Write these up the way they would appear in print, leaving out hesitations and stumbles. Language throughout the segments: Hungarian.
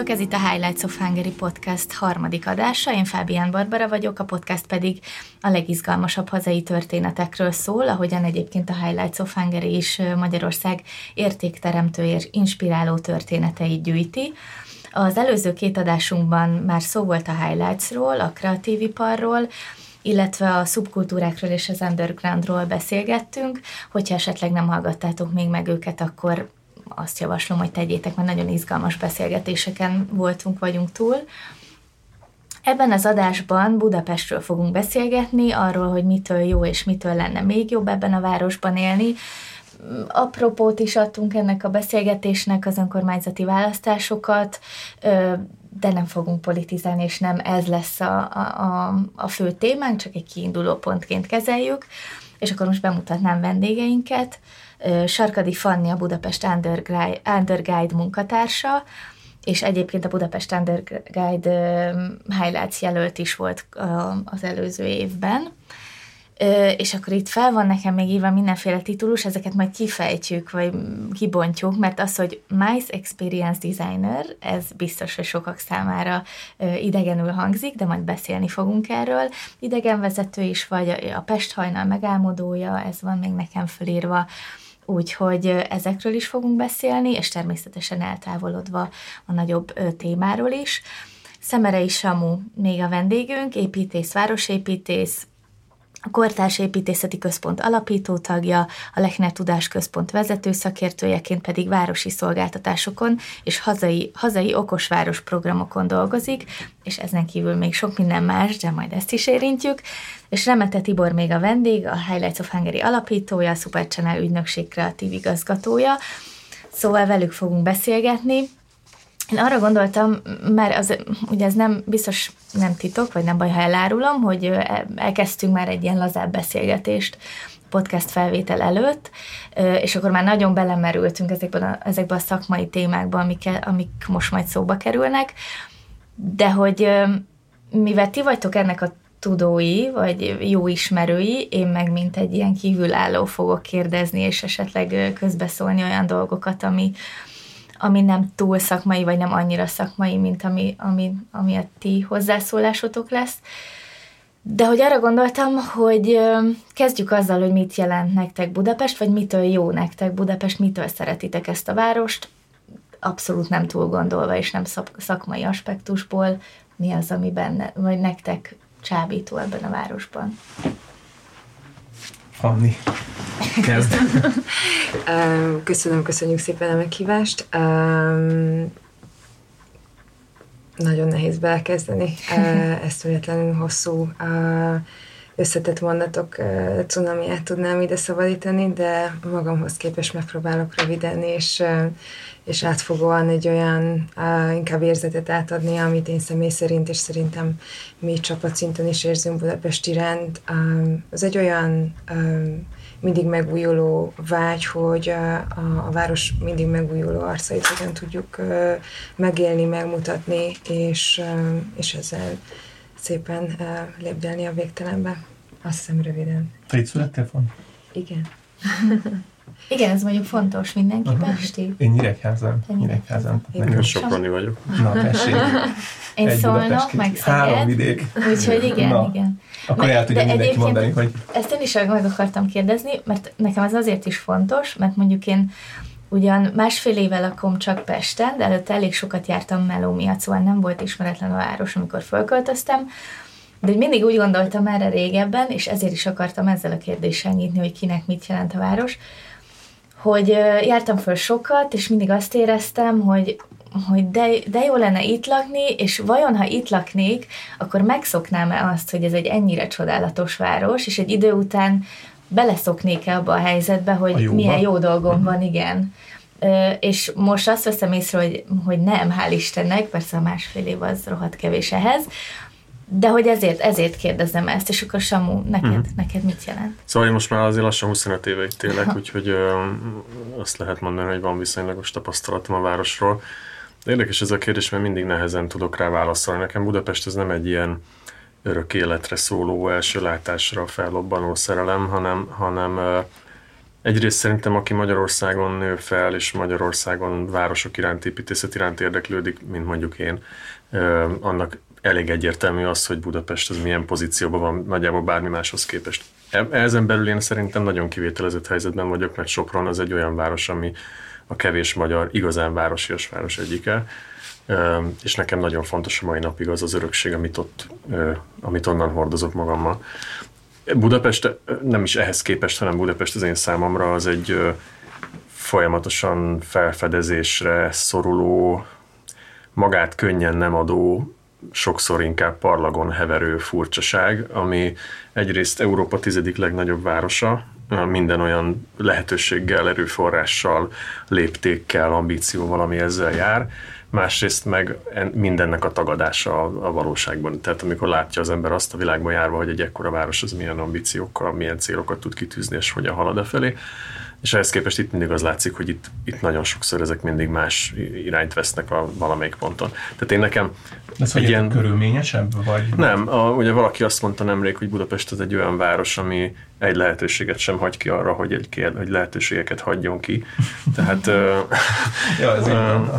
Sziasztok, ez itt a Highlights of Hungary podcast harmadik adása, én Fábián Barbara vagyok, a podcast pedig a legizgalmasabb hazai történetekről szól, ahogyan egyébként a Highlights of Hungary is Magyarország értékteremtő és inspiráló történeteit gyűjti. Az előző két adásunkban már szó volt a highlightsról, a kreatív iparról, illetve a szubkultúrákról és az undergroundról beszélgettünk. Hogyha esetleg nem hallgattátok még meg őket, akkor azt javaslom, hogy tegyétek, mert nagyon izgalmas beszélgetéseken vagyunk túl. Ebben az adásban Budapestről fogunk beszélgetni, arról, hogy mitől jó és mitől lenne még jobb ebben a városban élni. Apropót is adtunk ennek a beszélgetésnek, az önkormányzati választásokat, de nem fogunk politizálni, és nem ez lesz a fő témánk, csak egy kiinduló pontként kezeljük. És akkor most bemutatnám vendégeinket. Sarkadi Fanni a Budapest Underguide munkatársa, és egyébként a Budapest Underguide Highlights jelölt is volt az előző évben. És akkor itt fel van nekem még írva mindenféle titulus, ezeket majd kifejtjük, vagy kibontjuk, mert az, hogy Mice Experience Designer, ez biztos, hogy sokak számára idegenül hangzik, de majd beszélni fogunk erről. Idegenvezető is vagy, a Pest hajnal megálmodója, ez van még nekem fölírva, úgyhogy ezekről is fogunk beszélni, és természetesen eltávolodva a nagyobb témáról is. Szemerei Samu még a vendégünk, építész, városépítész, a Kortárs Építészeti Központ alapító tagja, a Lechner Tudásközpont vezető szakértőjeként pedig városi szolgáltatásokon és hazai okosváros programokon dolgozik, és ezen kívül még sok minden más, de majd ezt is érintjük. És Remete Tibor még a vendég, a Highlights of Hungary alapítója, a Super Channel ügynökség kreatív igazgatója. Szóval velük fogunk beszélgetni. Én arra gondoltam, mert ugye ez nem biztos nem titok, vagy nem baj, ha elárulom, hogy elkezdtünk már egy ilyen lazább beszélgetést podcast felvétel előtt, és akkor már nagyon belemerültünk ezekbe a szakmai témákba, amik most majd szóba kerülnek, de hogy mivel ti vagytok ennek a tudói, vagy jó ismerői, én meg mint egy ilyen kívülálló fogok kérdezni, és esetleg közbeszólni olyan dolgokat, ami nem túl szakmai, vagy nem annyira szakmai, mint ami a ti hozzászólásotok lesz. De hogy arra gondoltam, hogy kezdjük azzal, hogy mit jelent nektek Budapest, vagy mitől jó nektek Budapest, mitől szeretitek ezt a várost, abszolút nem túl gondolva, és nem szakmai aspektusból, mi az, ami benne, vagy nektek csábító ebben a városban. Fanni, kezd. Köszönjük szépen a meghívást. Nagyon nehéz belekezdeni. Eszméletlenül hosszú, összetett mondatok cunamiát tudnám ide szabadítani, de magamhoz képest megpróbálok röviden és átfogóan egy olyan inkább érzetet átadni, amit én személy szerint, és szerintem mi csapatszinten is érzünk Budapest iránt. Az egy olyan mindig megújuló vágy, hogy a város mindig megújuló arcait hogyan tudjuk megélni, megmutatni, és ezzel szépen lépdelni a végtelenbe. Azt hiszem röviden. Te itt születtél, Fanni? Igen. Igen, ez mondjuk fontos, mindenki pesti. Én Nyíregyházan. Nagyon Soproni vagyok. Na, tessék. Én Szolnok, meg Szeged. 3 vidék. Úgyhogy igen. Akkor el tudja mindenki mondani, hogy... Ezt én is meg akartam kérdezni, mert nekem ez azért is fontos, mert mondjuk én ugyan 1,5 éve lakom csak Pesten, de előtte elég sokat jártam meló miatt, szóval nem volt ismeretlen a város, amikor fölköltöztem, de mindig úgy gondoltam erre régebben, és ezért is akartam ezzel a kérdéssel nyitni, hogy kinek mit jelent a város, hogy jártam föl sokat, és mindig azt éreztem, hogy de jó lenne itt lakni, és vajon, ha itt laknék, akkor megszoknám-e azt, hogy ez egy ennyire csodálatos város, és egy idő után beleszoknék-e abba a helyzetbe, hogy milyen jó dolgom van, igen. És most azt veszem észre, hogy nem, hál' Istennek, persze a 1,5 év az rohadt kevés ehhez, de hogy ezért kérdezem ezt, és akkor Samu, neked mit jelent? Szóval én most már azért lassan 25 éve itt élek, úgyhogy azt lehet mondani, hogy van viszonylagos tapasztalatom a városról. De érdekes ez a kérdés, mert mindig nehezen tudok rá válaszolni. Nekem Budapest ez nem egy ilyen örök életre szóló, első látásra fellobbanó szerelem, hanem Egyrészt szerintem, aki Magyarországon nő fel, és Magyarországon városok iránt, építészet iránt érdeklődik, mint mondjuk én, annak elég egyértelmű az, hogy Budapest az milyen pozícióban van nagyjából bármi máshoz képest. Ezen belül én szerintem nagyon kivételezett helyzetben vagyok, mert Sopron az egy olyan város, ami a kevés magyar, igazán városias város egyike, és nekem nagyon fontos a mai napig az az örökség, amit onnan hordozok magammal. Budapest nem is ehhez képest, hanem Budapest az én számomra az egy folyamatosan felfedezésre szoruló, magát könnyen nem adó, sokszor inkább parlagon heverő furcsaság, ami egyrészt Európa 10. legnagyobb városa, minden olyan lehetőséggel, erőforrással, léptékkel, ambícióval, ami ezzel jár, másrészt meg mindennek a tagadása a valóságban. Tehát amikor látja az ember azt a világban járva, hogy egy ekkora város az milyen ambíciókkal, milyen célokat tud kitűzni, és hogyan halad e felé. És ehhez képest itt mindig az látszik, hogy itt nagyon sokszor ezek mindig más irányt vesznek a valamelyik ponton. Tehát én nekem ez egy ilyen körülményesebb? Vagy? Nem, ugye valaki azt mondta nemrég, hogy Budapest az egy olyan város, ami egy lehetőséget sem hagy ki arra, hogy lehetőségeket hagyjon ki. Tehát, ja, ez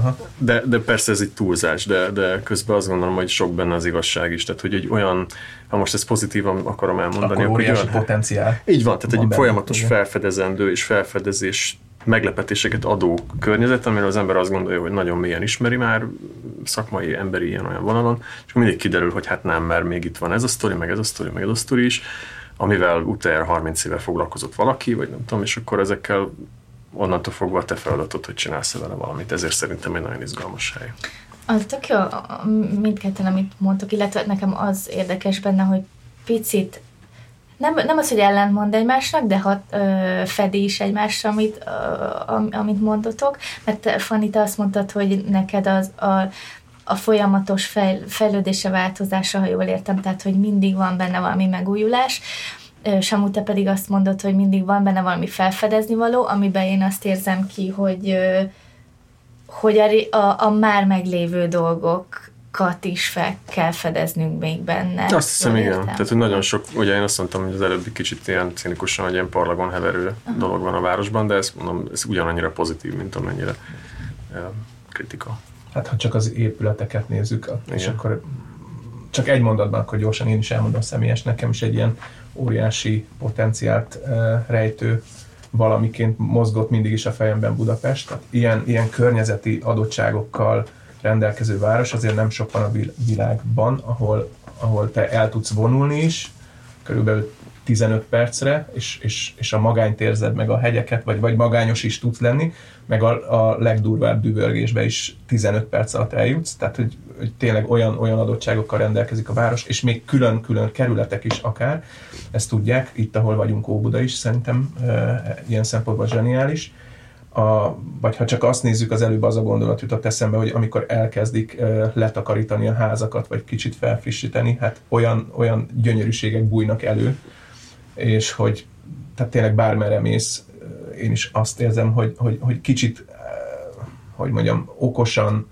de persze ez egy túlzás, de közben azt gondolom, hogy sok benne az igazság is. Tehát, hogy egy olyan, ha most ezt pozitívan akarom elmondani, akkor óriási potenciál. Így van, tehát egy folyamatos felfedezendő és felfedezés meglepetéseket adó környezet, amiről az ember azt gondolja, hogy nagyon mélyen ismeri már szakmai, emberi ilyen-olyan vonalon, és mindig kiderül, hogy hát nem, mert még itt van ez a sztori, meg ez a sztori, meg ez a sztori is, amivel utána 30 éve foglalkozott valaki, vagy nem tudom, és akkor ezekkel onnantól fogva a te feladatod, hogy csinálsz vele valamit. Ezért szerintem egy nagyon izgalmas hely. Az tök jó, mindketten, amit mondtok, illetve nekem az érdekes benne, hogy picit nem az, hogy ellentmond egymásnak, de fedi is egymásra, amit mondotok, mert Fanny, te azt mondtad, hogy neked a folyamatos fejlődése, változása, ha jól értem, tehát, hogy mindig van benne valami megújulás. Samu, te pedig azt mondod, hogy mindig van benne valami felfedezni való, amiben én azt érzem ki, hogy a már meglévő dolgokat is fel kell fedeznünk még benne. Azt hiszem, igen. Tehát, hogy nagyon sok, ugye én azt mondtam, hogy az előbbi kicsit ilyen cinikusan, hogy ilyen parlagon heverő dolog van a városban, de ezt mondom, ez ugyanannyira pozitív, mint amennyire kritika. Hát ha csak az épületeket nézzük, és akkor csak egy mondatban, akkor gyorsan én is elmondom személyes, nekem is egy ilyen óriási potenciált rejtő valamiként mozgott mindig is a fejemben Budapest. Tehát ilyen környezeti adottságokkal rendelkező város azért nem sok van a világban, ahol te el tudsz vonulni is, körülbelül 15 percre, és a magányt érzed, meg a hegyeket, vagy magányos is tudsz lenni, meg a legdurvább dübörgésbe is 15 perc alatt eljutsz, tehát hogy tényleg olyan adottságokkal rendelkezik a város, és még külön-külön kerületek is akár, ezt tudják, itt ahol vagyunk Óbuda is szerintem ilyen szempontból zseniális. Vagy ha csak azt nézzük, az előbb az a gondolat jutott eszembe, hogy amikor elkezdik letakarítani a házakat, vagy kicsit felfrissíteni, hát olyan gyönyörűségek bújnak elő, és hogy tehát tényleg bármerre mész, én is azt érzem, hogy kicsit, hogy mondjam, okosan,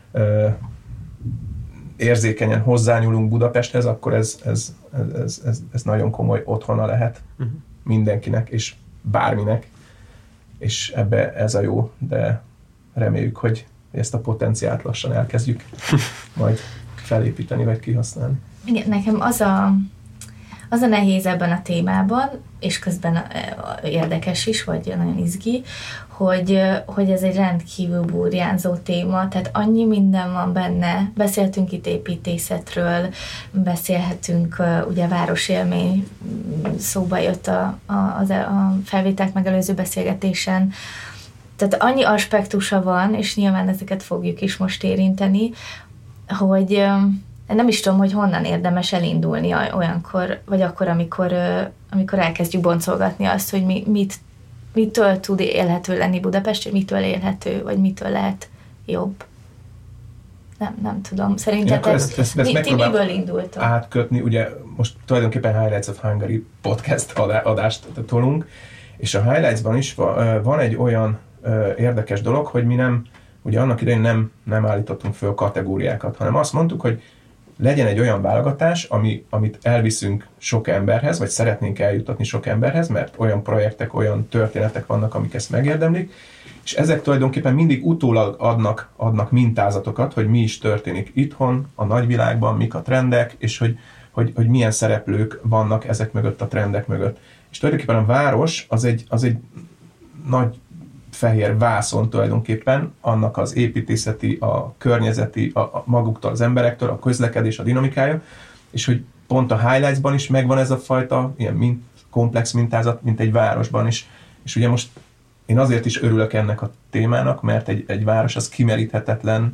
érzékenyen hozzányúlunk Budapesthez, akkor ez nagyon komoly otthona lehet mindenkinek, és bárminek, és ebbe ez a jó, de reméljük, hogy ezt a potenciált lassan elkezdjük majd felépíteni, vagy kihasználni. Igen, nekem az a nehéz ebben a témában, és közben érdekes is, vagy nagyon izgi, hogy ez egy rendkívül burjánzó téma, tehát annyi minden van benne. Beszéltünk itt építészetről, beszélhetünk, ugye városélmény szóba jött a felvételt megelőző beszélgetésen, tehát annyi aspektusa van, és nyilván ezeket fogjuk is most érinteni, hogy nem is tudom, hogy honnan érdemes elindulni olyankor, vagy akkor, amikor elkezdjük boncolgatni azt, hogy mitől tud élhető lenni Budapest, hogy mitől élhető, vagy mitől lehet jobb. Nem tudom. Szerintetek ti miből indultok? Átkötni, ugye most tulajdonképpen Highlights of Hungary podcast adást tolunk, és a Highlights-ban is van egy olyan érdekes dolog, hogy mi nem, ugye annak idején nem állítottunk föl kategóriákat, hanem azt mondtuk, hogy legyen egy olyan válogatás, amit elviszünk sok emberhez, vagy szeretnénk eljutatni sok emberhez, mert olyan projektek, olyan történetek vannak, amik ezt megérdemlik, és ezek tulajdonképpen mindig utólag adnak mintázatokat, hogy mi is történik itthon, a nagyvilágban, mik a trendek, és hogy milyen szereplők vannak ezek mögött, a trendek mögött. És tulajdonképpen a város az egy nagy fehér vászon tulajdonképpen, annak az építészeti, a környezeti, a maguktól, az emberektől, a közlekedés, a dinamikája, és hogy pont a highlights-ban is megvan ez a fajta ilyen komplex mintázat, mint egy városban is. És ugye most én azért is örülök ennek a témának, mert egy város az kimeríthetetlen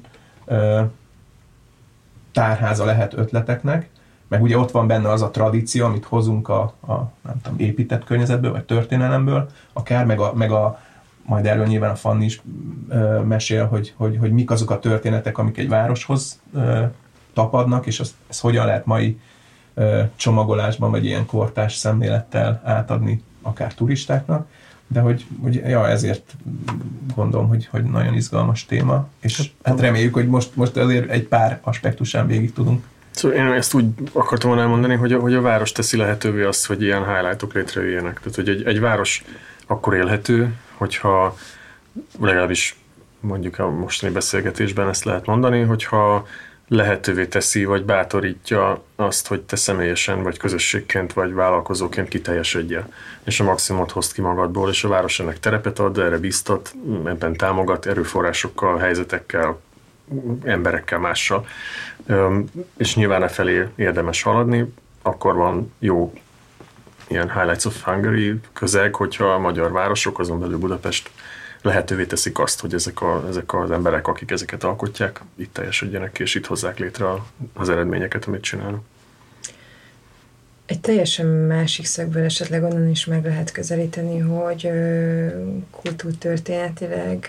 tárháza lehet ötleteknek, meg ugye ott van benne az a tradíció, amit hozunk a nem tudom, épített környezetből, vagy történelemből, akár meg a majd erről nyilván a Fanni is mesél, hogy mik azok a történetek, amik egy városhoz tapadnak, és ezt hogyan lehet mai csomagolásban, vagy ilyen kortárs szemlélettel átadni akár turistáknak, de hogy ezért gondolom, hogy nagyon izgalmas téma, és hát reméljük, hogy most azért egy pár aspektusán végig tudunk. Szóval én ezt úgy akartam volna elmondani, hogy a város teszi lehetővé azt, hogy ilyen highlightok létrejöjjenek. Tehát, hogy egy város akkor élhető, hogyha legalábbis mondjuk a mostani beszélgetésben ezt lehet mondani, hogyha lehetővé teszi, vagy bátorítja azt, hogy te személyesen, vagy közösségként, vagy vállalkozóként kiteljesedjél. És a maximumot hozd ki magadból, és a város ennek terepet ad, erre biztat, ebben támogat, erőforrásokkal, helyzetekkel, emberekkel, mással. És nyilván felé érdemes haladni, akkor van jó ilyen Highlights of Hungary közeg, hogyha a magyar városok, azon belül Budapest lehetővé teszik azt, hogy ezek az emberek, akik ezeket alkotják, itt teljesedjenek, és itt hozzák létre az eredményeket, amit csinálnak. Egy teljesen másik szögből esetleg onnan is meg lehet közelíteni, hogy kultúrtörténetileg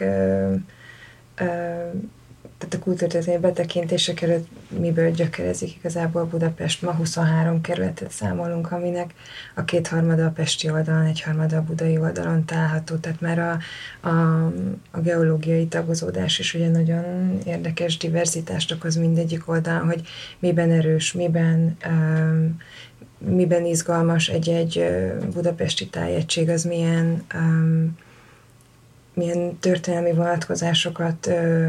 tehát a kultúrtörténeti betekintések előtt miből gyökerezik igazából Budapest. Ma 23 kerületet számolunk, aminek a 2/3 a pesti oldalon, 1/3 a budai oldalon található, tehát már a geológiai tagozódás is ugye nagyon érdekes diverzitást okoz mindegyik oldalon, hogy miben erős, miben izgalmas egy budapesti tájegység, az milyen történelmi vonatkozásokat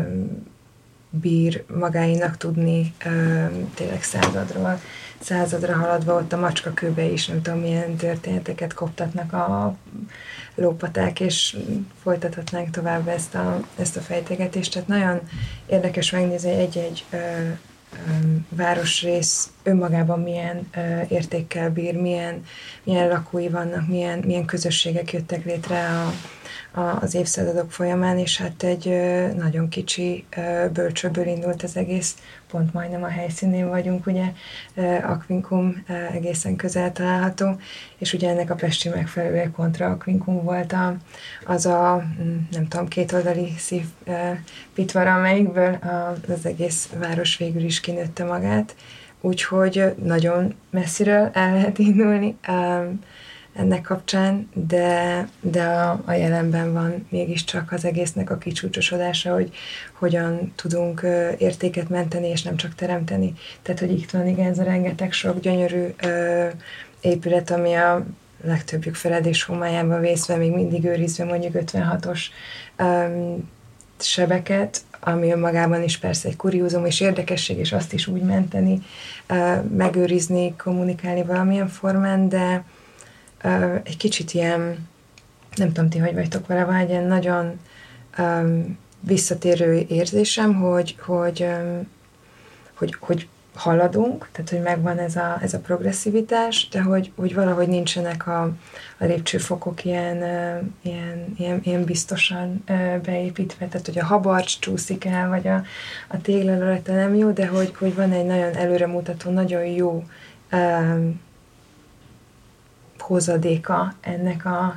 bír magáinak tudni, tényleg századra haladva, ott a macskakőbe is, nem tudom, milyen történeteket koptatnak a lópaták, és folytathatnánk tovább ezt a fejtegetést. Tehát nagyon érdekes megnézni, egy városrész önmagában milyen értékkel bír, milyen lakói vannak, milyen közösségek jöttek létre az évszázadok folyamán, és hát egy nagyon kicsi bölcsőből indult az egész, pont majdnem a helyszínén vagyunk, ugye, Aquincum egészen közel található, és ugye ennek a pesti megfelelője kontra Aquincum volt az a, nem tudom, kétoldali szívpitvar, amelyikből az egész város végül is kinőtte magát, úgyhogy nagyon messziről el lehet indulni ennek kapcsán, de a jelenben van mégiscsak az egésznek a kicsúcsosodása, hogy hogyan tudunk értéket menteni, és nem csak teremteni. Tehát, hogy itt van igen, ez a rengeteg sok gyönyörű épület, ami a legtöbbjük feledés homályában vészve, még mindig őrizve mondjuk 56-os sebeket, ami önmagában is persze egy kuriózum és érdekesség, és azt is úgy menteni, megőrizni, kommunikálni valamilyen formán, de egy kicsit ilyen, nem tudom ti, hogy vagytok vele, vagy egy ilyen nagyon visszatérő érzésem, hogy haladunk, tehát hogy megvan ez a progresszivitás, de hogy valahogy nincsenek a lépcsőfokok ilyen biztosan beépítve, tehát hogy a habarcs csúszik el, vagy a téglalörete nem jó, de hogy van egy nagyon előremutató, nagyon jó hozadéka ennek a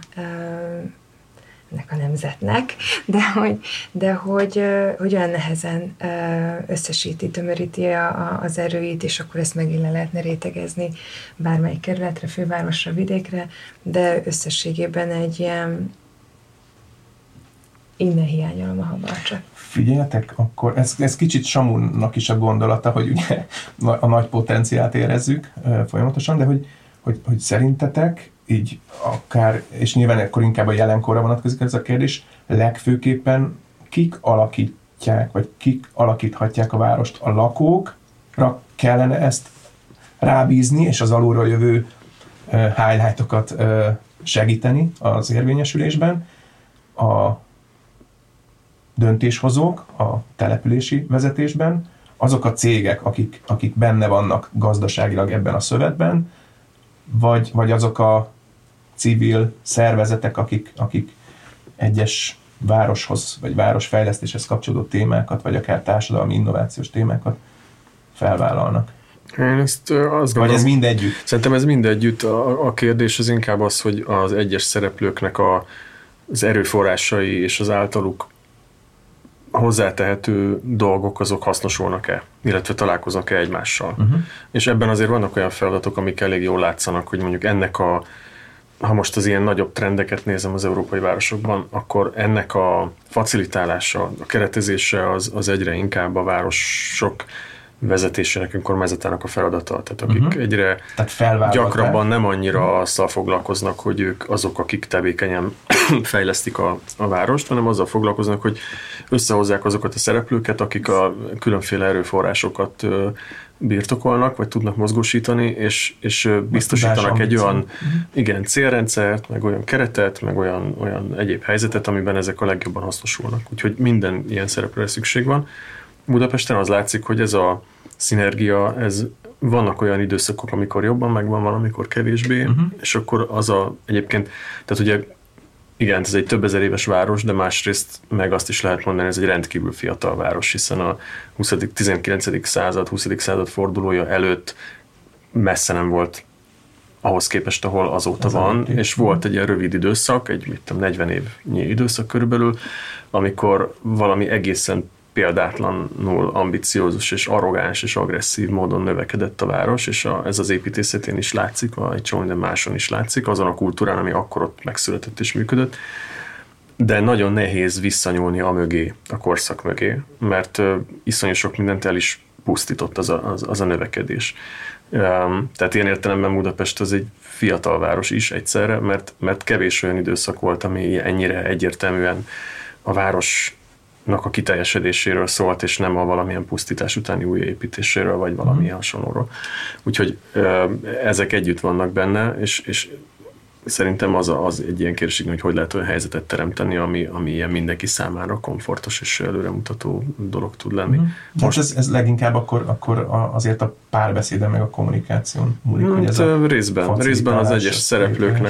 nemzetnek, de hogy olyan nehezen összesíti, tömöríti az erőit, és akkor ezt megint le lehetne rétegezni bármelyik kerületre, fővárosra, vidékre, de összességében egy ilyen innen hiányolom a Habarcsot. Figyeljetek, akkor ez kicsit Samunak is a gondolata, hogy ugye a nagy potenciált érezzük folyamatosan, de hogy szerintetek így akár, és nyilván akkor inkább a jelenkorra vonatkozik ez a kérdés, legfőképpen kik alakítják, vagy kik alakíthatják a várost? A lakókra kellene ezt rábízni, és az alulról jövő highlightokat segíteni az érvényesülésben. A döntéshozók a települési vezetésben, azok a cégek, akik benne vannak gazdaságilag ebben a szövetben, vagy azok a civil szervezetek, akik egyes városhoz, vagy városfejlesztéshez kapcsolódó témákat, vagy akár társadalmi innovációs témákat felvállalnak. Én ezt azt gondolom, vagy ez mindegyütt? Szerintem ez mindegyütt. A kérdés az inkább az, hogy az egyes szereplőknek az erőforrásai és az általuk hozzátehető dolgok azok hasznosulnak-e, illetve találkoznak-e egymással. És ebben azért vannak olyan feladatok, amik elég jól látszanak, hogy mondjuk ennek ha most az ilyen nagyobb trendeket nézem az európai városokban, akkor ennek a facilitálása, a keretezése az egyre inkább a városok vezetésének, önkormányzatának a feladata. Tehát akik egyre gyakrabban nem annyira azzal foglalkoznak, hogy ők azok, akik tevékenyen fejlesztik a várost, hanem azzal foglalkoznak, hogy összehozzák azokat a szereplőket, akik a különféle erőforrásokat birtokolnak, vagy tudnak mozgósítani, és biztosítanak egy olyan célrendszert, meg olyan keretet, meg olyan egyéb helyzetet, amiben ezek a legjobban hasznosulnak. Úgyhogy minden ilyen szereplőre szükség van. Budapesten az látszik, hogy ez a szinergia, vannak olyan időszakok, amikor jobban megvan, van, amikor kevésbé, és akkor egyébként, tehát ugye igen, ez egy több ezer éves város, de másrészt meg azt is lehet mondani, ez egy rendkívül fiatal város, hiszen a 19. század, 20. század fordulója előtt messze nem volt ahhoz képest, ahol azóta van, és volt egy ilyen rövid időszak, egy 40 évnyi időszak körülbelül, amikor valami egészen példátlanul ambiciózus és arrogáns és agresszív módon növekedett a város, és ez az építészetén is látszik, egy csomó minden máson is látszik, azon a kultúrán, ami akkor ott megszületett és működött, de nagyon nehéz visszanyúlni a korszak mögé, mert iszonyú sok mindent el is pusztított az a növekedés. Tehát ilyen értelemben Budapest az egy fiatal város is egyszerre, mert kevés olyan időszak volt, ami ennyire egyértelműen a városnak a kiteljesedéséről szólt, és nem a valamilyen pusztítás utáni újjáépítéséről, vagy valamilyen hasonlóról. Úgyhogy ezek együtt vannak benne, és szerintem az egy ilyen kérdés, hogy lehet olyan helyzetet teremteni, ami ilyen mindenki számára komfortos és előremutató dolog tud lenni. Most ez leginkább akkor azért a párbeszéden meg a kommunikáción múlik, hogy ez a részben az egyes szereplőknek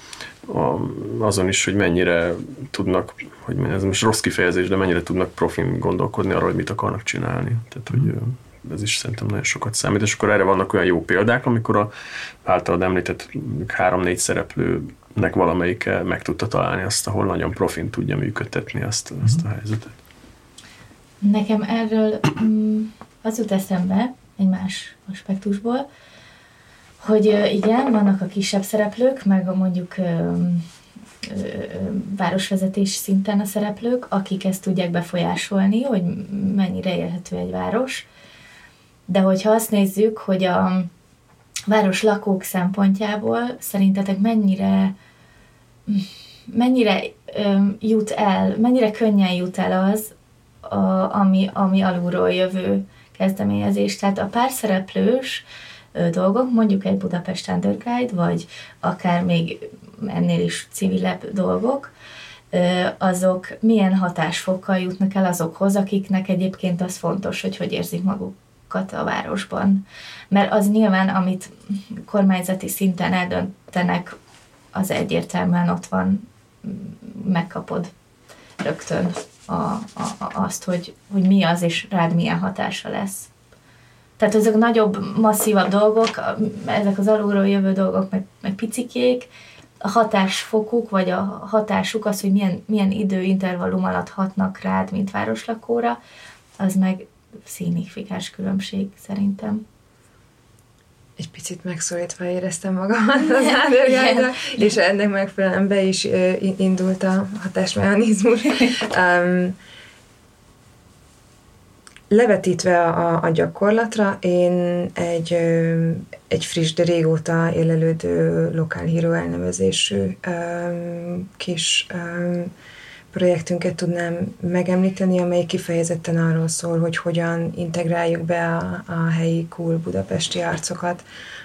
azon is, hogy mennyire tudnak, hogy ez most rossz kifejezés, de mennyire tudnak profin gondolkodni arról, hogy mit akarnak csinálni. Tehát, hogy ez is szerintem nagyon sokat számít, és akkor erre vannak olyan jó példák, amikor a általad említett 3-4 szereplőnek valamelyike meg tudta találni azt, ahol nagyon profin tudja működtetni azt a helyzetet. Nekem erről az jut eszembe egy más aspektusból, hogy igen, vannak a kisebb szereplők, meg mondjuk városvezetés szinten a szereplők, akik ezt tudják befolyásolni, hogy mennyire élhető egy város. De hogyha azt nézzük, hogy a város lakók szempontjából szerintetek mennyire jut el, mennyire könnyen jut el az, ami alulról jövő kezdeményezés. Tehát a párszereplős dolgok, mondjuk egy Budapest Underguide, vagy akár még ennél is civilebb dolgok, azok milyen hatásfokkal jutnak el azokhoz, akiknek egyébként az fontos, hogy érzik magukat a városban. Mert az nyilván, amit kormányzati szinten eldöntenek, az egyértelműen ott van, megkapod rögtön azt, hogy mi az, és rád milyen hatása lesz. Tehát ezek nagyobb, masszívabb dolgok, ezek az alulról jövő dolgok, meg picikék, a hatásfokuk, vagy a hatásuk az, hogy milyen időintervallum alatt hatnak rád, mint városlakóra, az meg szignifikáns különbség szerintem. egy picit megszólítva éreztem magamat az Ádorgájra, és ennek megfelelően be is indult a hatásmechanizmus. Levetítve a gyakorlatra, én egy friss, de régóta élelődő Local Hero elnevezésű kis projektünket tudnám megemlíteni, amely kifejezetten arról szól, hogy hogyan integráljuk be a helyi cool budapesti arcokat,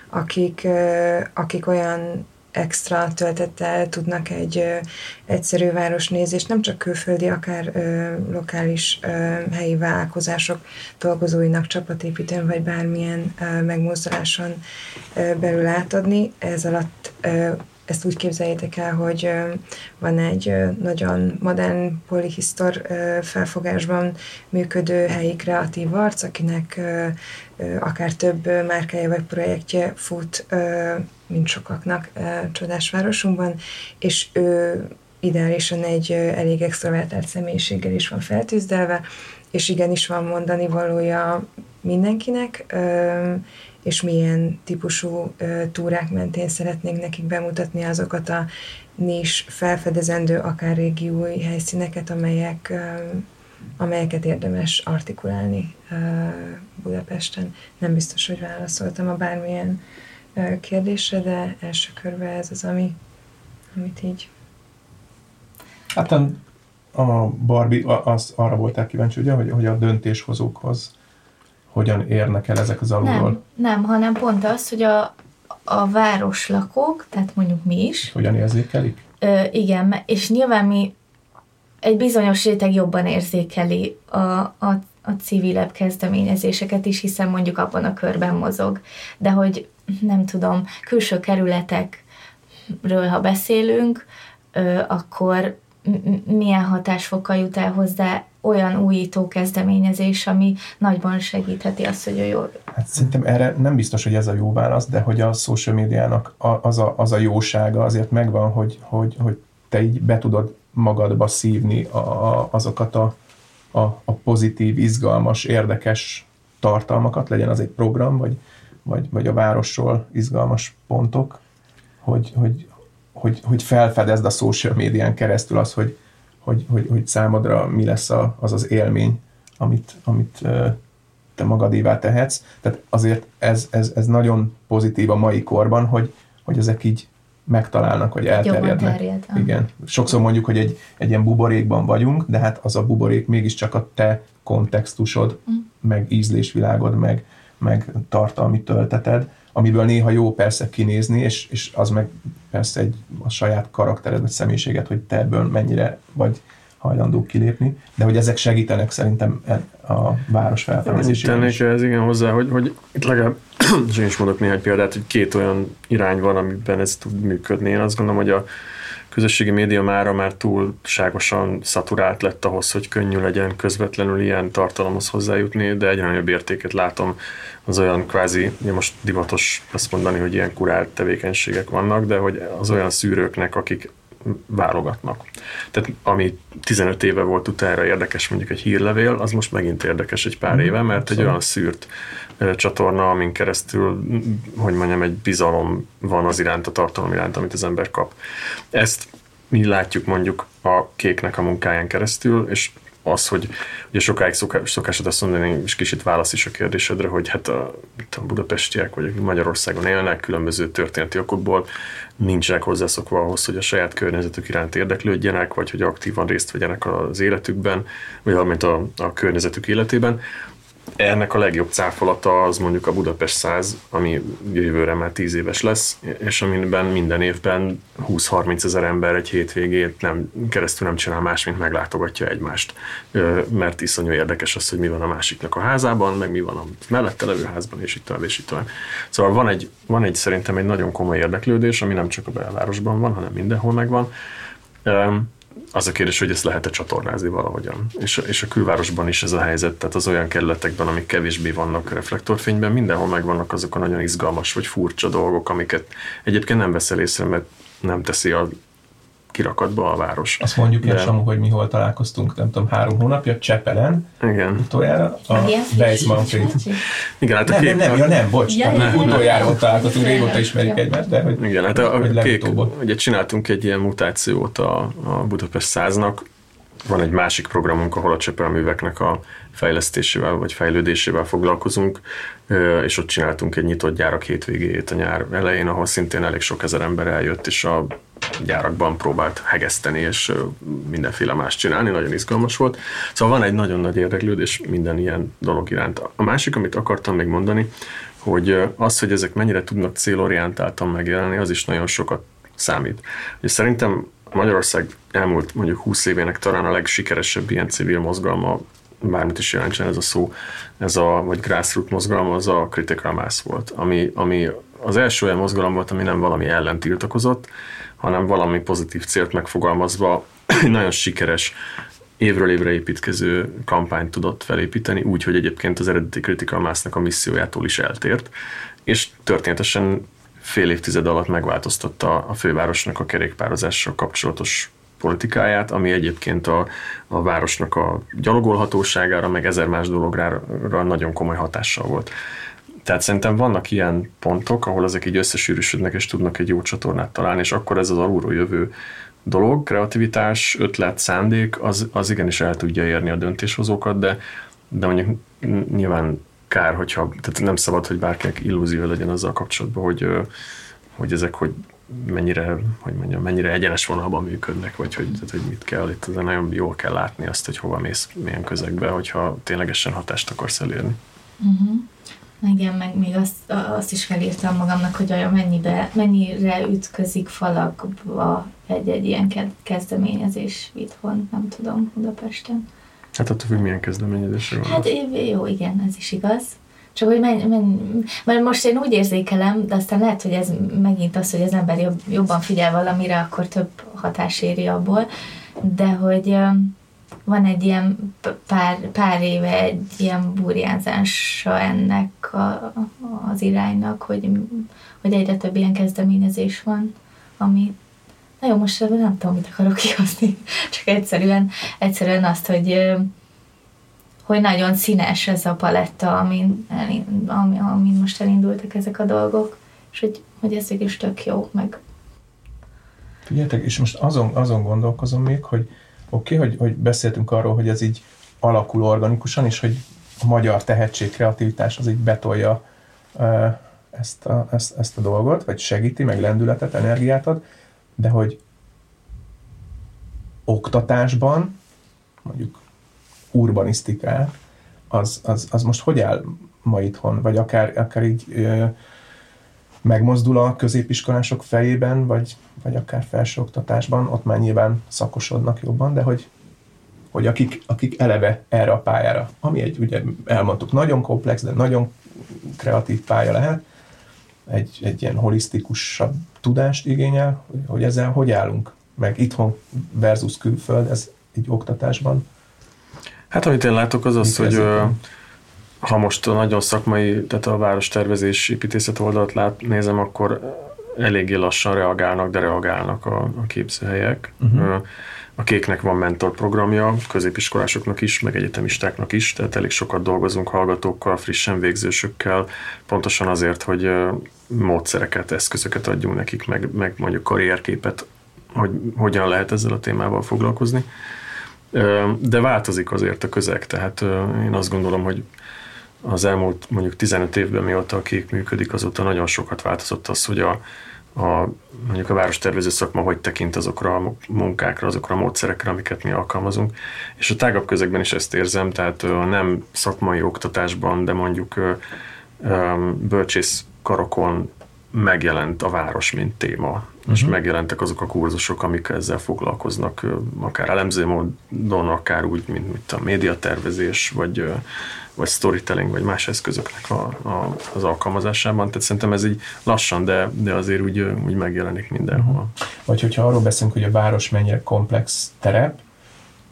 akik olyan extra töltettel tudnak egy egyszerű városnézést, nem csak külföldi, akár lokális helyi vállalkozások dolgozóinak csapatépítőn, vagy bármilyen megmozduláson belül átadni. Ez alatt ezt úgy képzeljétek el, hogy van egy nagyon modern polihisztor felfogásban működő helyi kreatív arc, akinek akár több márkája vagy projektje fut, mint sokaknak csodás városunkban, és ő ideálisan egy elég extrovertált személyiséggel is van feltűzdelve, és igenis van mondani valója mindenkinek, és milyen típusú túrák mentén szeretnénk nekik bemutatni azokat a nis felfedezendő, akár régi új helyszíneket, amelyeket érdemes artikulálni Budapesten. Nem biztos, hogy válaszoltam a bármilyen kérdésre, de első körben ez az, amit így... Hát a Barbie, arra voltál kíváncsi, ugye, hogy a döntéshozókhoz hogyan érnek el ezek az alulról? Nem, hanem pont az, hogy a városlakók, tehát mondjuk mi is. Hogyan érzékelik? Igen, és nyilván mi egy bizonyos réteg jobban érzékeli a civilebb kezdeményezéseket is, hiszen mondjuk abban a körben mozog. De hogy nem tudom, külső kerületekről, ha beszélünk, akkor milyen hatásfokkal jut el hozzá olyan újító kezdeményezés, ami nagyban segítheti azt, hogy ő jól... Hát szerintem erre nem biztos, hogy ez a jó válasz, de hogy a social médiának az a jósága azért megvan, hogy te így be tudod magadba szívni azokat a pozitív, izgalmas, érdekes tartalmakat, legyen az egy program, vagy a városról izgalmas pontok, hogy felfedezd a social médián keresztül az, hogy számodra mi lesz az élmény, amit te magadévá tehetsz. Tehát azért ez nagyon pozitív a mai korban, hogy ezek így megtalálnak, vagy elterjednek. Igen. Sokszor mondjuk, hogy egy ilyen buborékban vagyunk, de hát az a buborék mégiscsak a te kontextusod, meg ízlésvilágod, meg tartalmi tölteted, amiből néha jó persze kinézni, és az meg persze a saját karaktered, vagy személyiséget, hogy te ebből mennyire vagy hajlandó kilépni, de hogy ezek segítenek szerintem a város felfedezésében. Tennék ez igen hozzá, hogy itt legalább, és én is mondok néhány példát, hogy 2 olyan irány van, amiben ez tud működni. Én azt gondolom, hogy a közösségi média már túlságosan szaturált lett ahhoz, hogy könnyű legyen közvetlenül ilyen tartalomhoz hozzájutni, de egyre nagyobb értéket látom az olyan kvázi, most divatos azt mondani, hogy ilyen kurált tevékenységek vannak, de hogy az olyan szűrőknek, akik válogatnak. Tehát ami 15 éve volt utána érdekes, mondjuk egy hírlevél, az most megint érdekes egy pár éve, mert egy olyan szűrt csatorna, amin keresztül, hogy mondjam, egy bizalom van az iránt, a tartalom iránt, amit az ember kap. Ezt mi látjuk mondjuk a Kéknek a munkáján keresztül, és az, hogy ugye sokáig szokásod azt mondani, és kicsit válasz is a kérdésedre, hogy hát a budapestiek, vagy Magyarországon élnek, különböző történeti okokból nincsenek hozzászokva ahhoz, hogy a saját környezetük iránt érdeklődjenek, vagy hogy aktívan részt vegyenek az életükben, vagy valamint a környezetük életében. Ennek a legjobb cáfolata az mondjuk a Budapest 100, ami jövőre már 10 éves lesz, és amiben minden évben 20-30 ezer ember egy hétvégét keresztül nem csinál más, mint meglátogatja egymást. Mert iszonyú érdekes az, hogy mi van a másiknak a házában, meg mi van a mellette levő házban, és így tovább, és így tovább. Szóval van egy szerintem egy nagyon komoly érdeklődés, ami nem csak a belvárosban van, hanem mindenhol megvan. Az a kérdés, hogy ezt lehet-e csatornázni valahogyan. És a külvárosban is ez a helyzet, tehát az olyan kerületekben, amik kevésbé vannak reflektorfényben, mindenhol megvannak azok a nagyon izgalmas vagy furcsa dolgok, amiket egyébként nem veszel észre, mert nem teszi a kirakatba a város. Azt mondjuk el, Samu, hogy mi hol találkoztunk, nem tudom, 3 hónapja, Csepelen, utoljára, a Weissmanfried. Igen, hát nem, bocs, utoljára ott találkoztunk, régóta ismerik egymást, de hogy igen, hát a Kék, ugye csináltunk egy ilyen mutációt a Budapest 100-nak, van egy másik programunk, ahol a cseppelműveknek a fejlesztésével vagy fejlődésével foglalkozunk, és ott csináltunk egy nyitott gyárak hétvégéjét a nyár elején, ahol szintén elég sok ezer ember eljött, és a gyárakban próbált hegeszteni, és mindenféle más csinálni, nagyon izgalmas volt. Szóval van egy nagyon nagy érdeklődés minden ilyen dolog iránt. A másik, amit akartam még mondani, hogy az, hogy ezek mennyire tudnak célorientáltan megjelenni, az is nagyon sokat számít. És szerintem Magyarország elmúlt mondjuk 20 évének talán a legsikeresebb ilyen civil mozgalma, bármit is jelentsen ez a szó, vagy grassroot mozgalma, az a Critical Mass volt, ami az első olyan mozgalom volt, ami nem valami ellen tiltakozott, hanem valami pozitív célt megfogalmazva nagyon sikeres, évről évre építkező kampányt tudott felépíteni, úgy, hogy egyébként az eredeti Critical Mass-nak a missziójától is eltért, és történetesen fél évtized alatt megváltoztatta a fővárosnak a kerékpározással kapcsolatos politikáját, ami egyébként a városnak a gyalogolhatóságára, meg ezer más dologra nagyon komoly hatással volt. Tehát szerintem vannak ilyen pontok, ahol ezek így összesűrűsödnek, és tudnak egy jó csatornát találni, és akkor ez az alulról jövő dolog, kreativitás, ötlet, szándék, az igenis el tudja érni a döntéshozókat, de mondjuk nyilván kár, tehát nem szabad, hogy bárkinek illúzió legyen azzal kapcsolatban, hogy ezek mennyire egyenes vonalban működnek, vagy hogy mit kell, itt nagyon jól kell látni azt, hogy hova mész, milyen közegbe, hogyha ténylegesen hatást akarsz elérni. Igen, meg még azt is felírtam magamnak, hogy olyan mennyire ütközik falakba egy ilyen kezdeményezés itthon, nem tudom, Budapesten. Hát attól függ, milyen kezdeményezésre van. Hát jó, igen, ez is igaz. Csak hogy mert most én úgy érzékelem, de aztán lehet, hogy ez megint az, hogy az ember jobban figyel valamire, akkor több hatás éri abból, de hogy van egy ilyen pár éve egy ilyen burjánzása ennek az iránynak, hogy egyre több ilyen kezdeményezés van, ami nagyon most nem tudom, mit akarok kihozni, csak egyszerűen azt, hogy nagyon színes ez a paletta, amin most elindultak ezek a dolgok, és hogy ez is tök jó, meg. Figyeljetek, és most azon gondolkozom még, hogy hogy beszéltünk arról, hogy ez így alakul organikusan, és hogy a magyar tehetség, kreativitás az így betolja ezt a dolgot, vagy segíti, meg lendületet, energiát ad, de hogy oktatásban, mondjuk urbanisztikát, az most hogy áll ma itthon? Vagy akár így megmozdul a középiskolások fejében, vagy akár felsőoktatásban, ott már nyilván szakosodnak jobban, de hogy akik eleve erre a pályára, ami ugye elmondtuk, nagyon komplex, de nagyon kreatív pálya lehet, egy ilyen holisztikusabb tudást igényel, hogy ezzel hogy állunk? Meg itthon versus külföld, ez így oktatásban. Hát amit én látok az, hogy ha most a nagyon szakmai, tehát a várostervezés építészet oldalt nézem, akkor eléggé lassan reagálnak, de reagálnak a képzőhelyek. A Kéknek van mentorprogramja, középiskolásoknak is, meg egyetemistáknak is, tehát elég sokat dolgozunk hallgatókkal, frissen végzősökkel, pontosan azért, hogy módszereket, eszközöket adjunk nekik, meg mondjuk karrierképet, hogy hogyan lehet ezzel a témával foglalkozni. De változik azért a közeg, tehát én azt gondolom, hogy az elmúlt mondjuk 15 évben, mióta a Kék működik, azóta nagyon sokat változott az, hogy mondjuk a várostervező szakma hogy tekint azokra a munkákra, azokra a módszerekre, amiket mi alkalmazunk. És a tágabb közegben is ezt érzem, tehát nem szakmai oktatásban, de mondjuk bölcsészkarokon megjelent a város, mint téma, és megjelentek azok a kurzusok, amik ezzel foglalkoznak, akár elemző módon, akár úgy, mint a médiatervezés, vagy storytelling, vagy más eszközöknek az alkalmazásában. Tehát szerintem ez így lassan, de azért úgy megjelenik mindenhol. Vagy hogyha arról beszélünk, hogy a város mennyire komplex terep,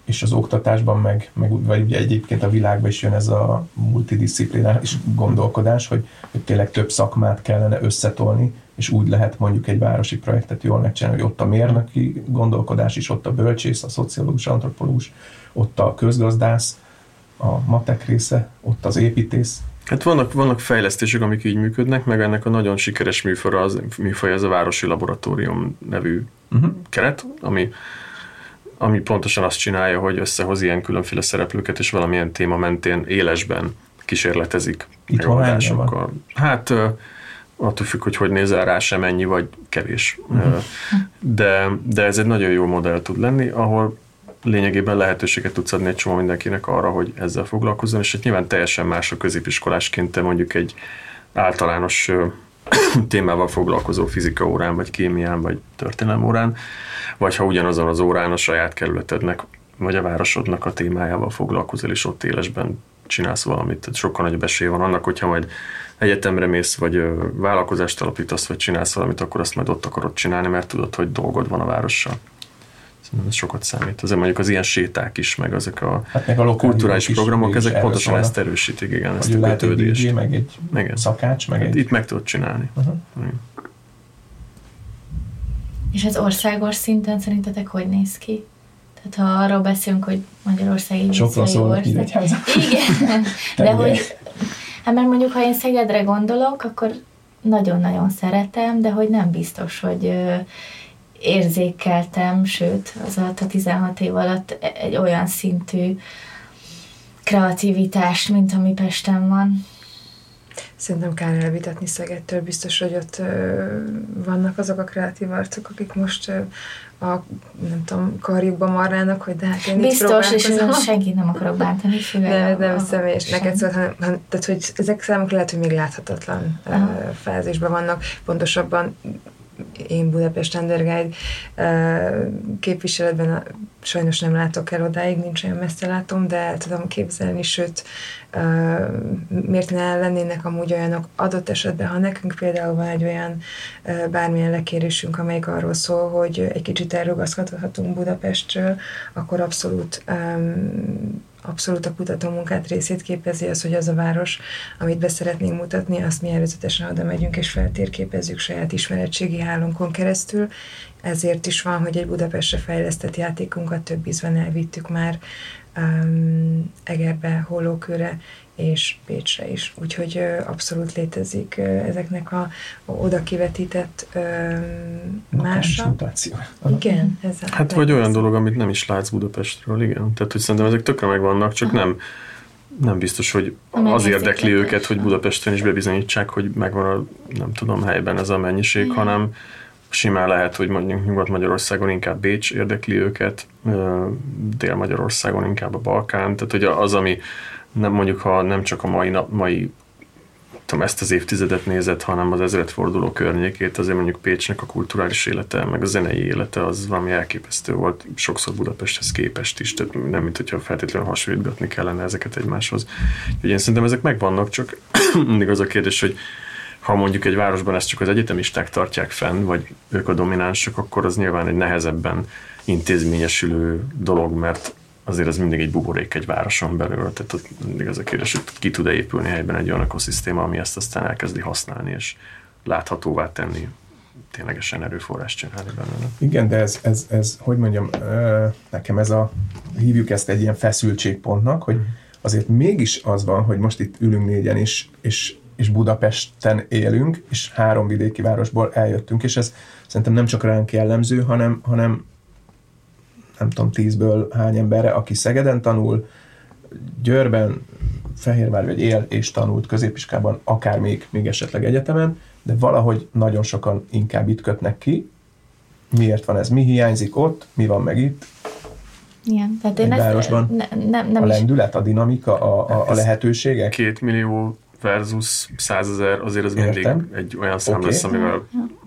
és az oktatásban vagy ugye egyébként a világban is jön ez a multidisziplináris gondolkodás, hogy tényleg több szakmát kellene összetolni, és úgy lehet mondjuk egy városi projektet jól megcsinálni, hogy ott a mérnöki gondolkodás is, ott a bölcsész, a szociológus, antropológus, ott a közgazdász, a matek része, ott az építész. Hát vannak fejlesztések, amik így működnek, meg ennek a nagyon sikeres műfaj az a Városi Laboratórium nevű keret, ami pontosan azt csinálja, hogy összehoz ilyen különféle szereplőket, és valamilyen téma mentén élesben kísérletezik megoldásokkal. Hát attól függ, hogy nézel rá, sem ennyi vagy kevés. De ez egy nagyon jó modell tud lenni, ahol lényegében lehetőséget tudsz adni egy csomó mindenkinek arra, hogy ezzel foglalkozzon, és hát nyilván teljesen más a középiskolásként te mondjuk egy általános témával foglalkozó fizika órán, vagy kémián, vagy történelem órán, vagy ha ugyanazon az órán a saját kerületednek, vagy a városodnak a témájával foglalkozol, és ott élesben csinálsz valamit. Tehát sokkal nagyobb esély van annak, hogyha majd egyetemre mész, vagy vállalkozást alapítasz, vagy csinálsz valamit, akkor azt majd ott akarod csinálni, mert tudod, hogy dolgod van a várossal. Szerintem ez sokat számít. Azért mondjuk az ilyen séták is, meg ezek a kulturális programok, ezek pontosan ezt erősítik, igen, ezt a kötődést. Egy DJ, meg egy szakács, meg egy... Itt meg tudod csinálni. És az országos szinten szerintetek hogy néz ki? Tehát ha arról beszélünk, hogy Magyarország egy viszonylag jó ország. Igen, de hogy... Hát mert mondjuk, ha én Szegedre gondolok, akkor nagyon-nagyon szeretem, de hogy nem biztos, hogy érzékeltem, sőt, az alatt a 16 év alatt egy olyan szintű kreativitást, mint ami Pesten van. Szerintem kár elvitatni Szegedtől, biztos, hogy ott vannak azok a kreatív arcok, akik most nem tudom, karjukba marrának, hogy de hát én biztos, és senkit nem akarok bántani, főleg. Nem személyes neked szólt, hanem tehát, hogy ezek számok lehet, hogy még láthatatlan fázisban vannak, pontosabban én Budapest Underguide képviseletben sajnos nem látok el odáig, nincs olyan messze látom, de el tudom képzelni, sőt, miért ne lennének amúgy olyanok adott esetben, ha nekünk például van egy olyan bármilyen lekérésünk, amelyik arról szól, hogy egy kicsit elrugaszkodhatunk Budapestről, akkor abszolút a kutatómunkát részét képezi az, hogy az a város, amit be szeretnénk mutatni, azt mi előzetesen oda megyünk és feltérképezzük saját ismeretségi hálónkon keresztül. Ezért is van, hogy egy Budapestre fejlesztett játékunkat több ízben elvittük már Egerbe, Hollókőre és Pécsre is. Úgyhogy abszolút létezik ezeknek a oda kivetített mása. Igen. Hát vagy olyan dolog, amit nem is látsz Budapestről, igen. Tehát, hogy szerintem ezek tökre megvannak, csak nem biztos, hogy az érdekli őket, hogy Budapesten is bebizonyítsák, hogy megvan a, nem tudom, helyben ez a mennyiség, hanem simán lehet, hogy mondjuk Nyugat-Magyarországon inkább Bécs érdekli őket, Dél-Magyarországon inkább a Balkán, tehát hogy az, ami nem mondjuk, ha nem csak a mai tudom, ezt az évtizedet nézed, hanem az ezredforduló környékét, azért mondjuk Pécsnek a kulturális élete, meg a zenei élete az valami elképesztő volt, sokszor Budapesthez képest is, tehát nem, mint hogyha feltétlenül hasonlítgatni kellene ezeket egymáshoz. Úgyhogy én szerintem ezek megvannak, csak mindig az a kérdés, hogy ha mondjuk egy városban ezt csak az egyetemisták tartják fenn, vagy ők a dominánsok, akkor az nyilván egy nehezebben intézményesülő dolog, mert azért ez mindig egy buborék egy városon belül, tehát ott mindig az a kérdés, hogy ki tud-e épülni helyben egy olyan ökoszisztéma, ami ezt aztán elkezdi használni, és láthatóvá tenni, ténylegesen erőforrást csinálni belőle. Igen, de ez hogy mondjam, nekem hívjuk ezt egy ilyen feszültségpontnak, hogy azért mégis az van, hogy most itt ülünk négyen és Budapesten élünk, és 3 vidéki városból eljöttünk, és ez szerintem nem csak ránk jellemző, hanem nem tudom, 10-ből hány emberre, aki Szegeden tanul, Győrben, Fehérvár vagy él és tanult középiskolában, akár még esetleg egyetemen, de valahogy nagyon sokan inkább itt kötnek ki. Miért van ez? Mi hiányzik ott? Mi van meg itt? Igen, tehát én városban? Nem a lendület, a dinamika, a lehetőségek? 2 millió versus 100 000, azért ez mindig egy olyan szám lesz, amivel...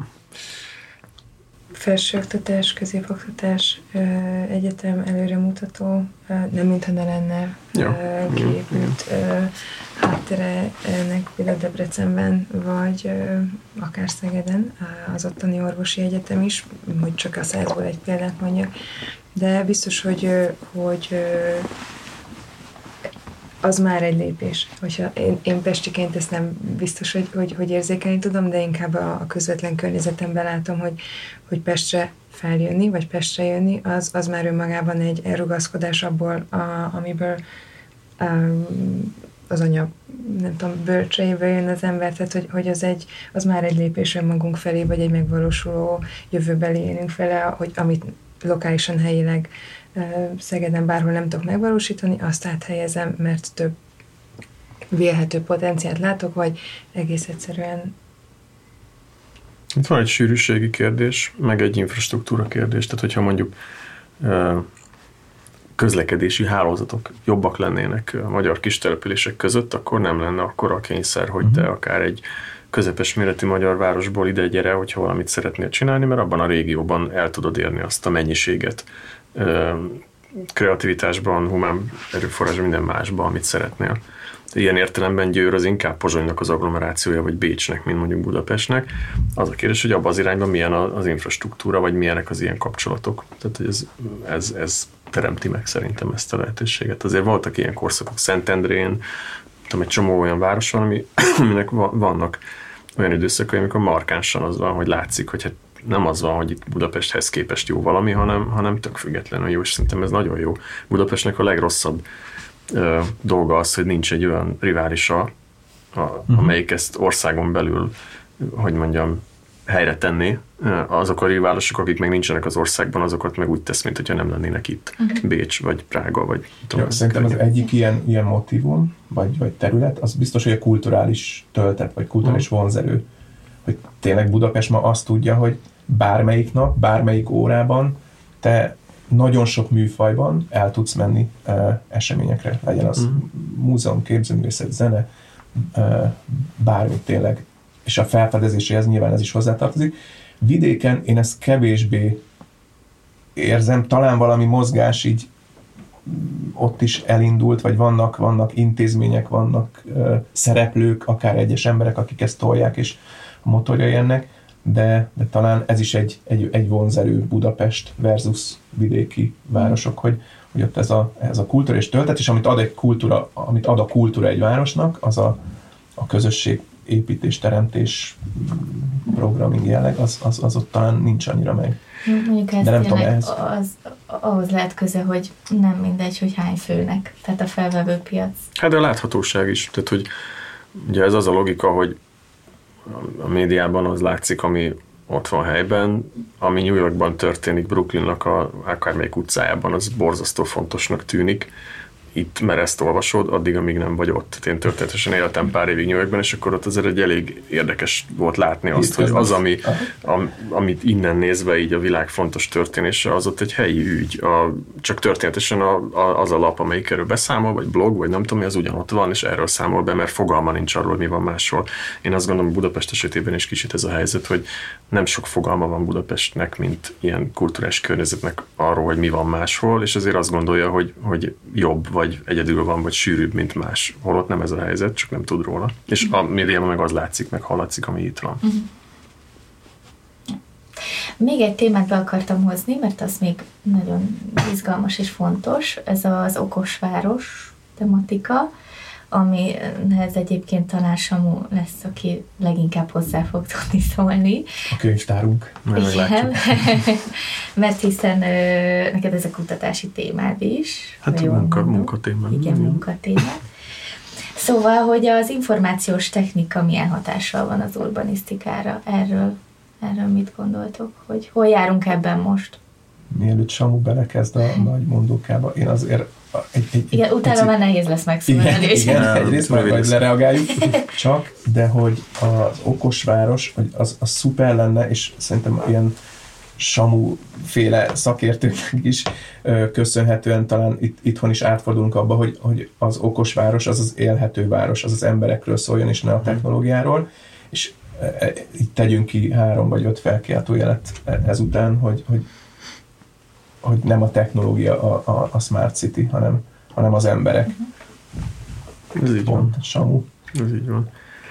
Felsőoktatás, középoktatás, egyetem előremutató, nem mintha ne lenne kiépült háttere ennek például Debrecenben, vagy akár Szegeden, az ottani orvosi egyetem is, hogy csak a 100-ból egy példát mondjak, de biztos, hogy az már egy lépés. Hogyha én pestiként ezt nem biztos, hogy érzékelni tudom, de inkább a közvetlen környezetemben látom, hogy Pestre feljönni, vagy Pestre jönni, az már önmagában egy elrugaszkodás abból, amiből az anya, nem tudom, bölcseiből jön az ember, tehát hogy az már egy lépés önmagunk felé, vagy egy megvalósuló jövőbeli élünk fele, hogy amit lokálisan, helyileg Szegeden bárhol nem tudok megvalósítani, azt áthelyezem, mert több vélhető potenciált látok, vagy egész egyszerűen. Itt van egy sűrűségi kérdés, meg egy infrastruktúra kérdés, tehát hogyha mondjuk közlekedési hálózatok jobbak lennének a magyar kistelepülések között, akkor nem lenne akkora a kényszer, hogy te akár egy közepes méretű magyar városból ide gyere, hogyha valamit szeretnél csinálni, mert abban a régióban el tudod érni azt a mennyiséget kreativitásban, humán erőforrásban, minden másban, amit szeretnél. Ilyen értelemben Győr az inkább Pozsonynak az agglomerációja, vagy Bécsnek, mint mondjuk Budapestnek. Az a kérdés, hogy abban az irányban milyen az infrastruktúra, vagy milyenek az ilyen kapcsolatok. Tehát, hogy ez teremti meg szerintem ezt a lehetőséget. Azért voltak ilyen korszakok Szentendrén, tudom, egy csomó olyan város van, aminek vannak olyan időszakai, amikor markánsan az van, hogy látszik, hogy hát nem az van, hogy itt Budapesthez képest jó valami, hanem tök függetlenül jó, és szerintem ez nagyon jó. Budapestnek a legrosszabb dolga az, hogy nincs egy olyan riválisa, amelyik ezt országon belül, hogy mondjam, helyre tenni. Azok a riválosok, akik meg nincsenek az országban, azokat meg úgy tesz, mint hogyha nem lennének itt. Bécs, vagy Prága, vagy tudom. Szerintem az egyik ilyen motívum, vagy terület, az biztos, hogy a kulturális töltet, vagy kulturális vonzerő. Hogy tényleg Budapest ma azt tudja, hogy bármelyik nap, bármelyik órában te nagyon sok műfajban el tudsz menni eseményekre. Legyen az múzeum, képzőművészet, zene, bármit tényleg. És a felfedezéséhez nyilván ez is hozzátartozik. Vidéken én ezt kevésbé érzem, talán valami mozgás így ott is elindult, vagy vannak intézmények, vannak szereplők, akár egyes emberek, akik ezt tolják, és a motorjai ennek, de talán ez is egy vonzerő Budapest versus vidéki városok, hogy ott ez a kultúra és töltet, és amit ad a kultúra egy városnak, az a közösség építés, teremtés, programming jelleg, az ott talán nincs annyira meg. Mondjuk ez tényleg ahhoz lehet köze, hogy nem mindegy, hogy hány főnek, tehát a felvevő piac. Hát de a láthatóság is, tehát hogy ugye ez az a logika, hogy a médiában az látszik, ami ott van helyben, ami New Yorkban történik, Brooklynnak akármelyik utcájában, az borzasztó fontosnak tűnik. Itt, mert ezt olvasod, addig, amíg nem vagy ott. Én történetesen éltem pár évig New Yorkban, és akkor ott azért egy elég érdekes volt látni azt, hogy az, amit innen nézve így a világ fontos történése, az ott egy helyi ügy. Csak történetesen az a lap, amelyik erről beszámol, vagy blog, vagy nem tudom mi, az ugyanott van, és erről számol be, mert fogalma nincs arról, mi van máshol. Én azt gondolom, Budapest esetében is kicsit ez a helyzet, hogy nem sok fogalma van Budapestnek, mint ilyen kulturális környezetnek arról, hogy mi van máshol, és azért azt gondolja, hogy jobb, vagy egyedül van, vagy sűrűbb, mint más. Holott nem ez a helyzet, csak nem tud róla. És a médiában meg az látszik, meg hallatszik, ami itt van. Még egy témát be akartam hozni, mert az még nagyon izgalmas és fontos. Ez az okos város tematika, amihez egyébként talán Samu lesz, aki leginkább hozzá fog tudni szólni. A könyvtárunk. Igen, mert hiszen neked ez a kutatási témád is. Hát a munkatémád. Igen, munkatémád. Szóval, hogy az információs technika milyen hatással van az urbanisztikára? Erről mit gondoltok? Hogy hol járunk ebben most? Mielőtt Samu belekezd a nagy mondókába, én azért igen, utána már nehéz lesz megszólalni. Igen, egyrészt majd lereagáljuk, csak, de hogy az okos város, hogy az szuper lenne, és szerintem ilyen Samu-féle szakértőknek is köszönhetően talán itthon is átfordulunk abba, hogy az okos város az élhető város, az emberekről szóljon, és ne a technológiáról, és itt tegyünk ki 3 vagy 5 felkiáltójelet ezután, hogy nem a technológia a Smart City, hanem az emberek. Ez így van. Samu. Ez így van.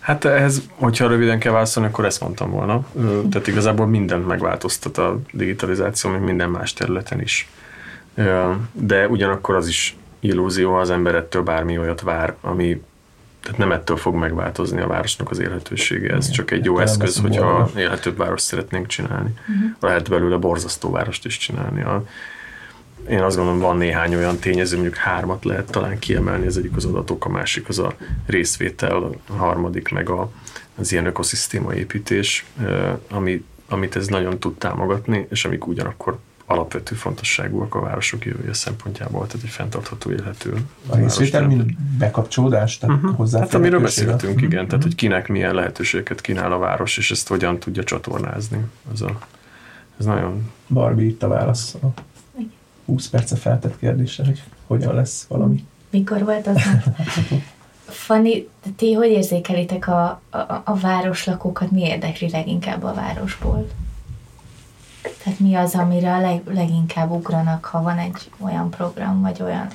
Hát ehhez, hogyha röviden kell válaszolni, akkor ezt mondtam volna. Tehát igazából mindent megváltoztat a digitalizáció, mint minden más területen is. De ugyanakkor az is illúzió, ha az ember ettől bármi olyat vár, ami tehát nem ettől fog megváltozni a városnak az élhetősége. Ez csak egy jó eszköz, hogyha élhetőbb várost szeretnénk csinálni. Lehet belőle borzasztó várost is csinálni. Én azt gondolom, van néhány olyan tényező, mondjuk 3 lehet talán kiemelni, az egyik az adatok, a másik az a részvétel, a harmadik meg az ilyen ökoszisztéma építés, amit ez nagyon tud támogatni, és amik ugyanakkor alapvető fontosságúak a városok jövője szempontjából, tehát egy fenntartható élhető. A részvétel, mint bekapcsolódás, tehát hozzáférhetőség. Hát amiről beszéltünk, igen, tehát hogy kinek milyen lehetőségeket kínál a város, és ezt hogyan tudja csatornázni. Ez nagyon... Barbie, itt a válasz a 20 perce feltett kérdésre, hogy hogyan lesz valami. Mikor volt az? Fanni, ti hogy érzékelitek a városlakókat? Mi érdekli leginkább a városból? Tehát mi az, amire a leginkább ugranak, ha van egy olyan program, vagy olyan?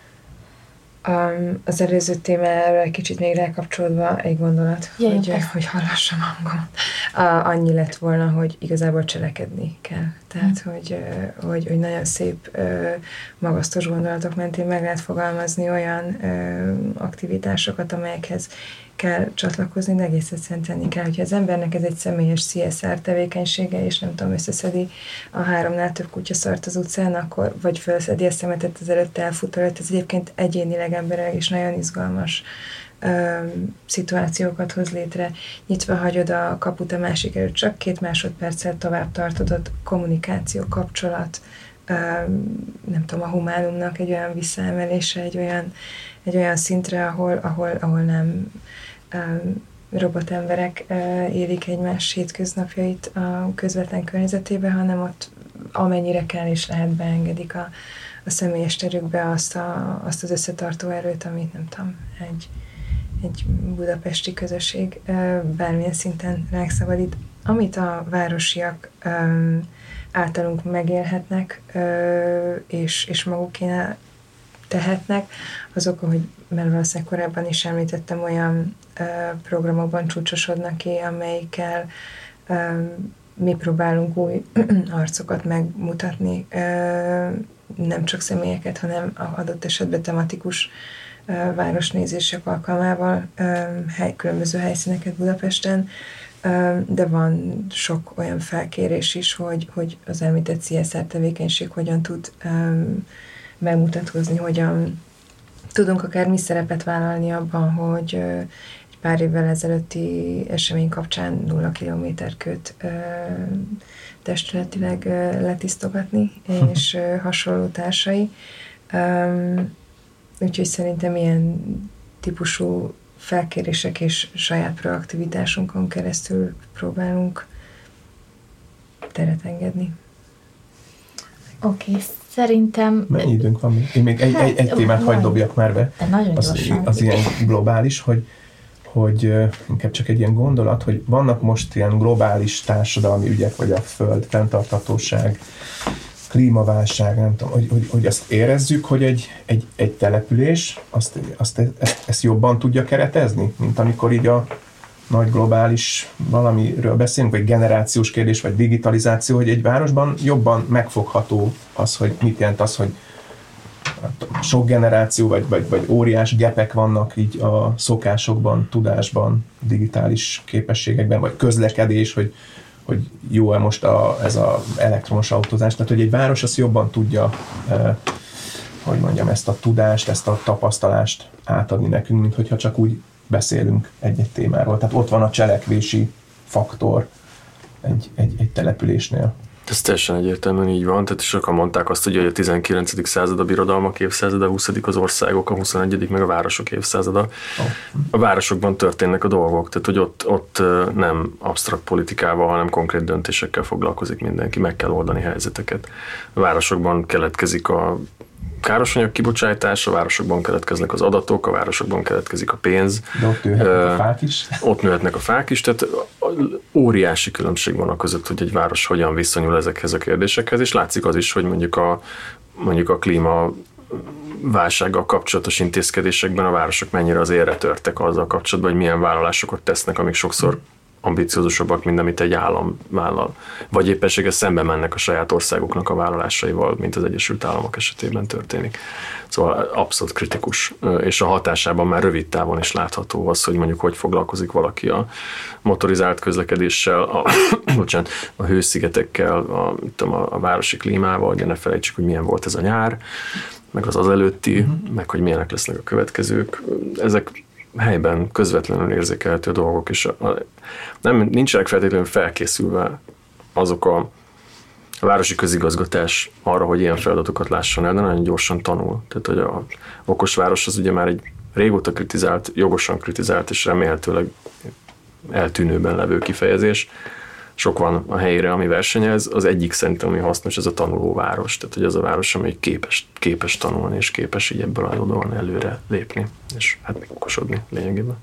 Az előző témára egy kicsit még rákapcsolódva egy gondolat, hogy hallassam hangom. Annyi lett volna, hogy igazából cselekedni kell. Tehát, hogy nagyon szép, magasztos gondolatok mentén meg lehet fogalmazni olyan aktivitásokat, amelyekhez kell csatlakozni, de egész egyszerűen tenni kell. Hogyha az embernek ez egy személyes CSR tevékenysége, és nem tudom, összeszedi a 3-nál több kutyaszart az utcán, akkor, vagy felszedi a szemetet az előtt elfut előtt, ez egyébként egyénileg emberileg is nagyon izgalmas szituációkat hoz létre. Nyitva hagyod a kaput a másik előtt, csak 2 másodperccel tovább tartod, ott kommunikáció, kapcsolat, nem tudom, a humánumnak egy olyan visszaemelése, egy olyan szintre, ahol nem robotemberek élik egymás hétköznapjait a közvetlen környezetében, hanem ott amennyire kell és lehet beengedik a személyes terükbe azt az összetartó erőt, amit nem tudom, egy budapesti közösség bármilyen szinten rákszabadít. Amit a városiak általunk megélhetnek, és magukénál tehetnek, azok, mert valószínűleg korábban is említettem, olyan programokban csúcsosodnak ki, amelyikkel mi próbálunk új arcokat megmutatni, nem csak személyeket, hanem adott esetben tematikus városnézések alkalmával, különböző helyszíneket Budapesten, de van sok olyan felkérés is, hogy az említett CSR tevékenység hogyan tud megmutatkozni, hogyan tudunk akár mi szerepet vállalni abban, hogy egy pár évvel ezelőtti esemény kapcsán 0 kilométerkőt testületileg letisztogatni, és hasonló társai. Úgyhogy szerintem ilyen típusú felkérések és saját proaktivitásunkon keresztül próbálunk teret engedni. Oké, szerintem... Mennyi időnk van? Én még egy témát hagyd dobjak már be. Az ilyen globális, hogy inkább csak egy ilyen gondolat, hogy vannak most ilyen globális társadalmi ügyek, vagy a föld, fenntarthatóság, klímaválság, nem tudom, hogy azt érezzük, hogy egy település ezt jobban tudja keretezni, mint amikor így a nagy globális valamiről beszélünk, vagy generációs kérdés, vagy digitalizáció, hogy egy városban jobban megfogható az, hogy mit jelent az, hogy sok generáció, vagy óriás gepek vannak így a szokásokban, tudásban, digitális képességekben, vagy közlekedés, hogy jó-e most ez az elektromos autózás, tehát hogy egy város azt jobban tudja, hogy mondjam, ezt a tudást, ezt a tapasztalást átadni nekünk, mint hogyha csak úgy beszélünk egy-egy témáról. Tehát ott van a cselekvési faktor egy településnél. Ez teljesen egyértelműen így van, tehát sokan mondták azt, hogy a 19. század a birodalmak évszázada, a 20. az országok, a 21. meg a városok évszázada. A városokban történnek a dolgok, tehát hogy ott nem absztrakt politikával, hanem konkrét döntésekkel foglalkozik mindenki, meg kell oldani helyzeteket. A városokban keletkezik a károsanyag kibocsátás, a városokban keletkeznek az adatok, a városokban keletkezik a pénz. De ott nőhetnek a fák is. Ott nőhetnek a fák is, tehát óriási különbség van a között, hogy egy város hogyan viszonyul ezekhez a kérdésekhez, és látszik az is, hogy mondjuk a klíma válsággal kapcsolatos intézkedésekben a városok mennyire az élre törtek azzal kapcsolatban, hogy milyen vállalásokat tesznek, amik sokszor ambiciózusabbak, mint amit egy állam vállal. Vagy éppenséggel szembe mennek a saját országoknak a vállalásaival, mint az Egyesült Államok esetében történik. Szóval abszolút kritikus, és a hatásában már rövid távon is látható az, hogy mondjuk hogy foglalkozik valaki a motorizált közlekedéssel, a hőszigetekkel, a városi klímával, ugye ne felejtsük, hogy milyen volt ez a nyár, meg az előtti, meg hogy milyenek lesznek a következők. Ezek helyben közvetlenül érzékelhető dolgok, és nincsenek feltétlenül felkészülve azok a városi közigazgatás arra, hogy ilyen feladatokat lásson el, de nagyon gyorsan tanul. Tehát, hogy a okosváros az ugye már egy régóta kritizált, jogosan kritizált, és remélhetőleg eltűnőben levő kifejezés. Sok van a helyére, ami versenyez. Az egyik szerintem, ami hasznos, ez a tanulóváros. Tehát, hogy az a város, ami képes tanulni, és képes így ebből adódóan előre lépni, és hát okosodni lényegében.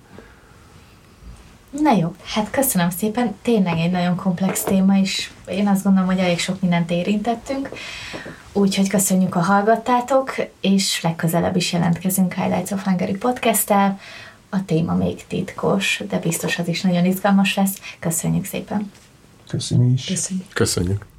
Na jó, hát köszönöm szépen. Tényleg egy nagyon komplex téma, és én azt gondolom, hogy elég sok mindent érintettünk. Úgyhogy köszönjük, ha hallgattátok, és legközelebb is jelentkezünk Highlights of Hungary podcast-tel. A téma még titkos, de biztos az is nagyon izgalmas lesz. Köszönjük szépen! Köszönjük is. Köszönjük.